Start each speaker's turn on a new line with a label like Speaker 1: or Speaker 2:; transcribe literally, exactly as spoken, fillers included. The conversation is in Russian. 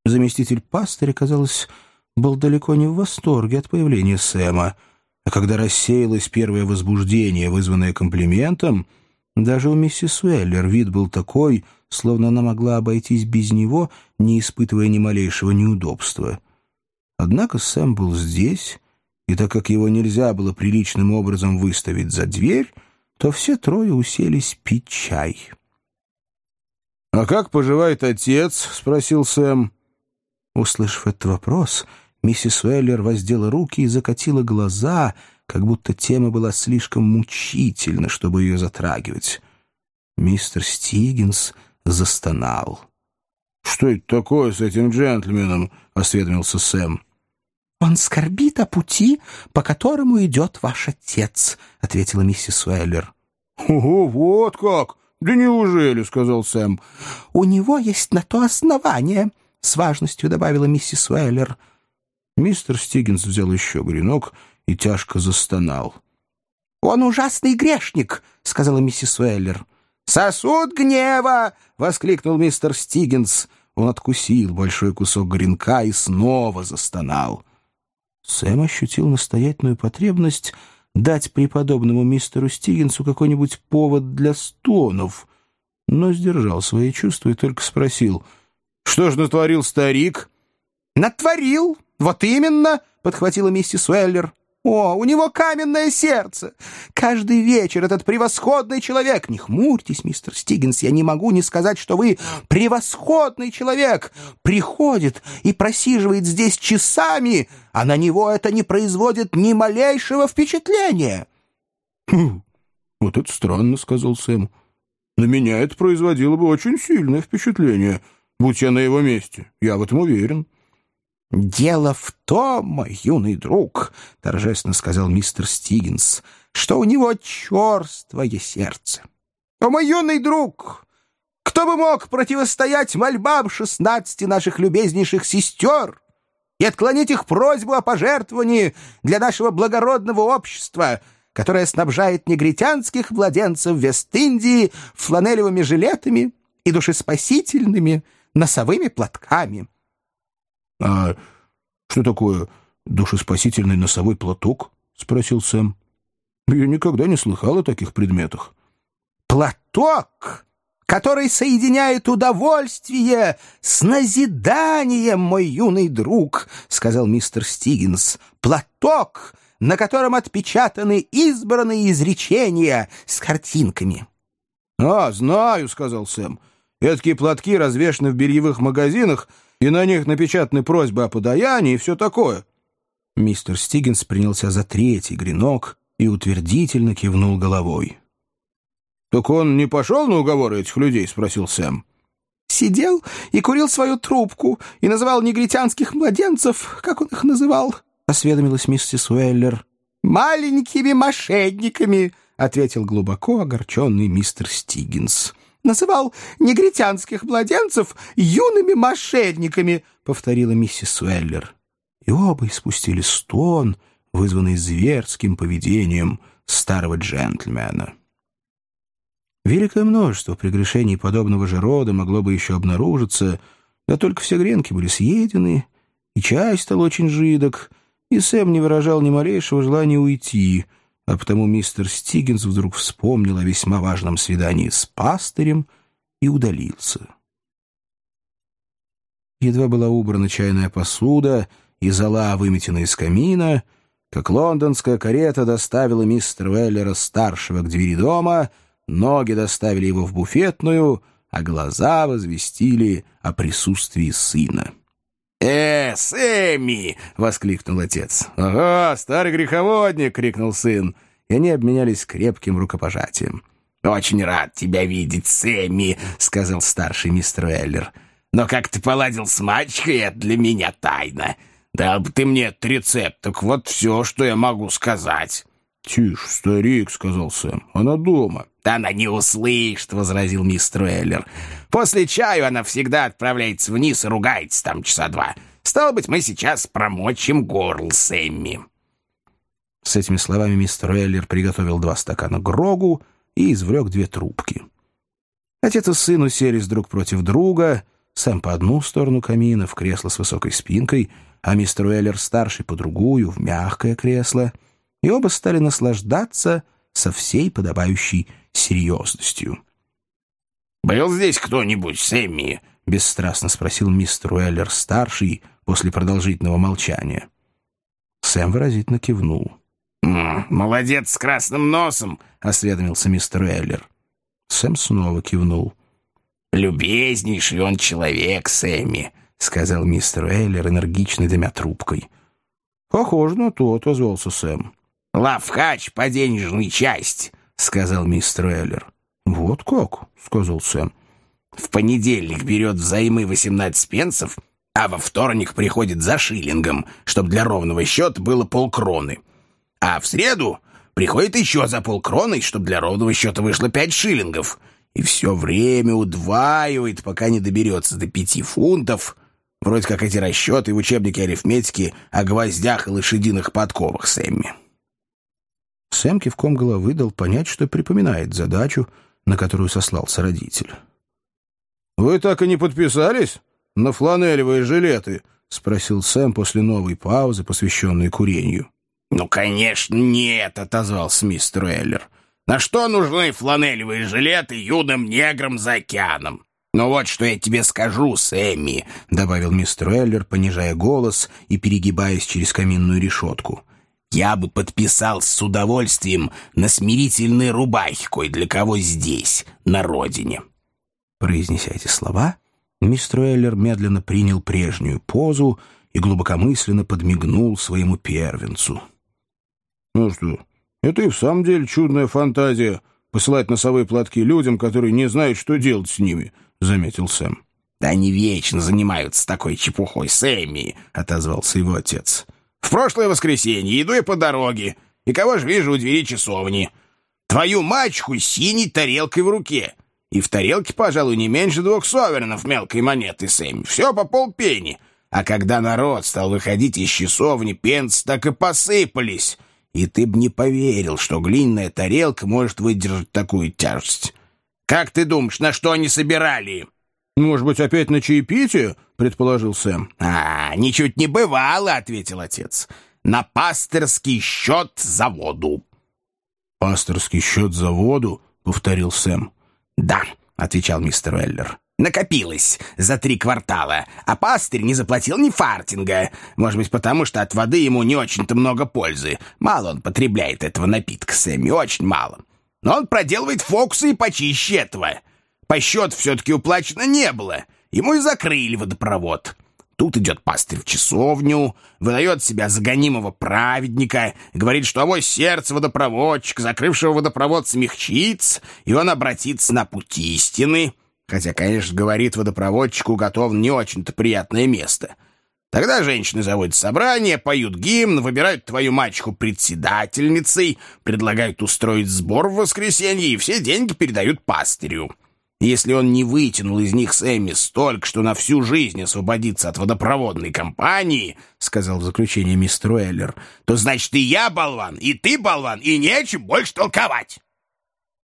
Speaker 1: Заместитель пастыря, казалось, был далеко не в восторге от появления Сэма, а когда рассеялось первое возбуждение, вызванное комплиментом, даже у миссис Уэллер вид был такой, словно она могла обойтись без него, не испытывая ни малейшего неудобства. Однако Сэм был здесь, и так как его нельзя было приличным образом выставить за дверь, то все трое уселись пить чай. «А как поживает отец?» — спросил Сэм. Услышав этот вопрос, миссис Уэллер воздела руки и закатила глаза, как будто тема была слишком мучительна, чтобы ее затрагивать. Мистер Стигинс застонал. «Что это такое с этим джентльменом?» — осведомился Сэм.
Speaker 2: «Он скорбит о пути, по которому идет ваш отец», — ответила миссис Уэллер.
Speaker 1: «Ого, вот как! Да неужели?» — сказал Сэм.
Speaker 2: «У него есть на то основание», — с важностью добавила миссис Уэллер.
Speaker 1: Мистер Стигинс взял еще гренок и тяжко застонал.
Speaker 2: «Он ужасный грешник», — сказала миссис Уэллер. «Сосуд гнева!» — воскликнул мистер Стигинс.
Speaker 1: Он откусил большой кусок гренка и снова застонал. Сэм ощутил настоятельную потребность дать преподобному мистеру Стигинсу какой-нибудь повод для стонов, но сдержал свои чувства и только спросил: «Что ж натворил старик?»
Speaker 2: «Натворил? Вот именно!» — подхватила миссис Уэллер. «О, у него каменное сердце! Каждый вечер этот превосходный человек... Не хмурьтесь, мистер Стигинс, я не могу не сказать, что вы превосходный человек! Приходит и просиживает здесь часами, а на него это не производит ни малейшего впечатления!»
Speaker 1: «Хм, вот это странно», — сказал Сэм. «На меня это производило бы очень сильное впечатление, будь я на его месте, я в этом уверен».
Speaker 2: «Дело в том, мой юный друг, — торжественно сказал мистер Стигинс, — что у него черствое сердце. О, мой юный друг, кто бы мог противостоять мольбам шестнадцати наших любезнейших сестер и отклонить их просьбу о пожертвовании для нашего благородного общества, которое снабжает негритянских младенцев Вест-Индии фланелевыми жилетами и душеспасительными носовыми платками?»
Speaker 1: «А что такое душеспасительный носовой платок?» — спросил Сэм. «Я никогда не слыхал о таких предметах».
Speaker 2: «Платок, который соединяет удовольствие с назиданием, мой юный друг», — сказал мистер Стигинс. «Платок, на котором отпечатаны избранные изречения с картинками».
Speaker 1: «А, знаю», — сказал Сэм. «Эдакие платки развешаны в бельевых магазинах, и на них напечатаны просьбы о подаянии и все такое». Мистер Стигинс принялся за третий гренок и утвердительно кивнул головой. «Так он не пошел на уговоры этих людей?» — спросил Сэм.
Speaker 2: «Сидел и курил свою трубку и называл негритянских младенцев, как он их называл?» — осведомилась миссис Уэллер. «Маленькими мошенниками», — ответил глубоко огорченный мистер Стигинс. «Называл негритянских младенцев юными мошенниками», — повторила миссис Уэллер.
Speaker 1: И оба испустили стон, вызванный зверским поведением старого джентльмена. Великое множество прегрешений подобного же рода могло бы еще обнаружиться, да только все гренки были съедены, и чай стал очень жидок, и Сэм не выражал ни малейшего желания уйти, а потому мистер Стигинс вдруг вспомнил о весьма важном свидании с пастырем и удалился. Едва была убрана чайная посуда и зола выметена из камина, как лондонская карета доставила мистера Уэллера-старшего к двери дома, ноги доставили его в буфетную, а глаза возвестили о присутствии сына.
Speaker 3: «Э, Сэмми!» — воскликнул отец.
Speaker 1: «Ага, старый греховодник!» — крикнул сын, и они обменялись крепким рукопожатием.
Speaker 3: «Очень рад тебя видеть, Сэмми!» — сказал старший мистер Уэллер. «Но как ты поладил с мачехой, это для меня тайна. Дал бы ты мне этот рецепт, так вот все, что я могу сказать».
Speaker 1: «Тише, старик!» — сказал Сэм. «Она дома».
Speaker 3: «Да она не услышит!» — возразил мистер Уэллер. «После чаю она всегда отправляется вниз и ругается там часа два. Стало быть, мы сейчас промочим горло Сэмми».
Speaker 1: С этими словами мистер Уэллер приготовил два стакана грогу и извлек две трубки. Отец и сын уселись друг против друга. Сэм по одну сторону камина, в кресло с высокой спинкой, а мистер Уэллер-старший по другую, в мягкое кресло, и оба стали наслаждаться со всей подобающей серьезностью.
Speaker 3: «Был здесь кто-нибудь, Сэмми?» — бесстрастно спросил мистер Уэллер-старший после продолжительного молчания.
Speaker 1: Сэм выразительно кивнул.
Speaker 3: «М-м, «Молодец с красным носом!» — осведомился мистер Уэллер.
Speaker 1: Сэм снова кивнул.
Speaker 3: «Любезнейший он человек, Сэмми», — сказал мистер
Speaker 1: Уэллер, энергично дымя трубкой. «Похоже на то», — отозвался Сэм.
Speaker 3: «Лавкач по денежной части», — сказал мистер Уэллер.
Speaker 1: «Вот как?» — сказал Сэм.
Speaker 3: «В понедельник берет взаймы восемнадцать пенсов, а во вторник приходит за шиллингом, чтобы для ровного счета было полкроны. А в среду приходит еще за полкроны, чтобы для ровного счета вышло пять шиллингов. И все время удваивает, пока не доберется до пяти фунтов. Вроде как эти расчеты в учебнике арифметики о гвоздях и лошадиных подковах, Сэмми».
Speaker 1: Сэм кивком головы дал понять, что припоминает задачу, на которую сослался родитель.
Speaker 2: «Вы так и не подписались на фланелевые жилеты?» — спросил Сэм после новой паузы, посвященной курению.
Speaker 3: «Ну, конечно, нет», — отозвался мистер Уэллер. «На что нужны фланелевые жилеты юным неграм за океаном? Ну вот что я тебе скажу, Сэмми», — добавил мистер Уэллер, понижая голос и перегибаясь через каминную решетку. «Я бы подписался с удовольствием на смирительные рубахи кое для кого здесь, на родине».
Speaker 1: Произнеся эти слова, мистер Уэллер медленно принял прежнюю позу и глубокомысленно подмигнул своему первенцу.
Speaker 2: «Ну что, это и в самом деле чудная фантазия — посылать носовые платки людям, которые не знают, что делать с ними», — заметил Сэм.
Speaker 3: «Да они вечно занимаются такой чепухой, Сэмми», — отозвался его отец. «В прошлое воскресенье иду я по дороге, и кого же вижу у двери часовни? Твою мачеху с синей тарелкой в руке. И в тарелке, пожалуй, не меньше двух соверенов мелкой монеты, Сэмми. Все по полпенни. А когда народ стал выходить из часовни, пенсы так и посыпались. И ты б не поверил, что глиняная тарелка может выдержать такую тяжесть. Как ты думаешь, на что они собирали?»
Speaker 2: «Может быть, опять на чаепитие?» — предположил Сэм.
Speaker 3: «А, ничуть не бывало», — ответил отец. «На пасторский счет за воду».
Speaker 1: «Пасторский счет за воду?» — повторил Сэм.
Speaker 3: «Да», — отвечал мистер Уэллер. «Накопилось за три квартала, а пастырь не заплатил ни фартинга. Может быть, потому что от воды ему не очень-то много пользы. Мало он потребляет этого напитка, Сэмми, очень мало. Но он проделывает фокусы и почище этого. По счету все-таки уплачено не было. Ему и закрыли водопровод. Тут идет пастырь в часовню, выдает себя за гонимого праведника, говорит, что авось сердце водопроводчика, закрывшего водопровод, смягчится, и он обратится на путь истины. Хотя, конечно, говорит, водопроводчику уготовано не очень-то приятное место. Тогда женщины заводят собрание, поют гимн, выбирают твою мачеху председательницей, предлагают устроить сбор в воскресенье, и все деньги передают пастырю. Если он не вытянул из них, Сэмми, столько, что на всю жизнь освободиться от водопроводной компании, — сказал в заключение мистер Уэллер, — то значит и я болван, и ты болван, и не о чем больше толковать.